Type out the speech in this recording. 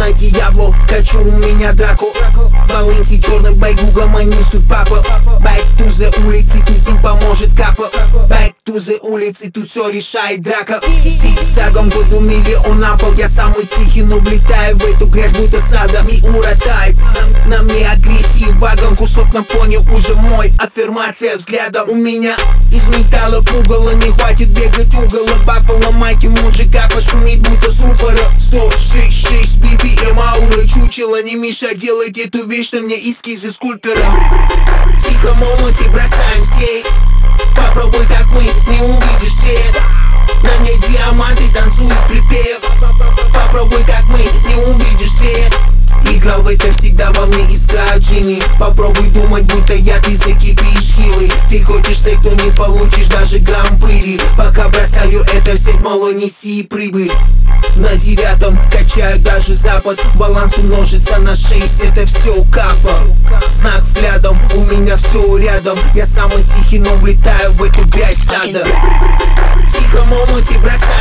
Мама Диабло, хочу у меня драку. Баланси черный байк, угомонистует папа. Back to the улицы, тут не поможет капа. Back to the улицы, тут все решает драка. Зигзагом воду миллион на пол. Я самый тихий, но влетаю в эту грязь, будто сада. Миура тайп, на мне агрессив. Вагон, кусок на фоне уже мой. Аффирмация взглядом. У меня из металла пугало, не хватит бегать угола. Баффало майки мужика пошумит, будто с рупора. 106 BPM аура чучело. Не мешай делать эту вещь, на мне эскизы скульптора. Тихо, момоти, бросаем сеть. Попробуй как мы, не увидишь свет. На мне диаманты танцуют припев. Попробуй как мы, не увидишь свет. Играл в это всегда, во мне искают Джимми. Попробуй думать, будто я, ты закипишь хилый. Ты хочешь стейк, то не получишь даже грамм пыли. Пока бросаю это в сеть, мало неси прибыль. На 9 качаю даже запад. Баланс умножится на 6, это все капа. Знак взглядом, у меня все рядом. Я самый тихий, но влетаю в эту грязь сада. Тихо, момоти, бросай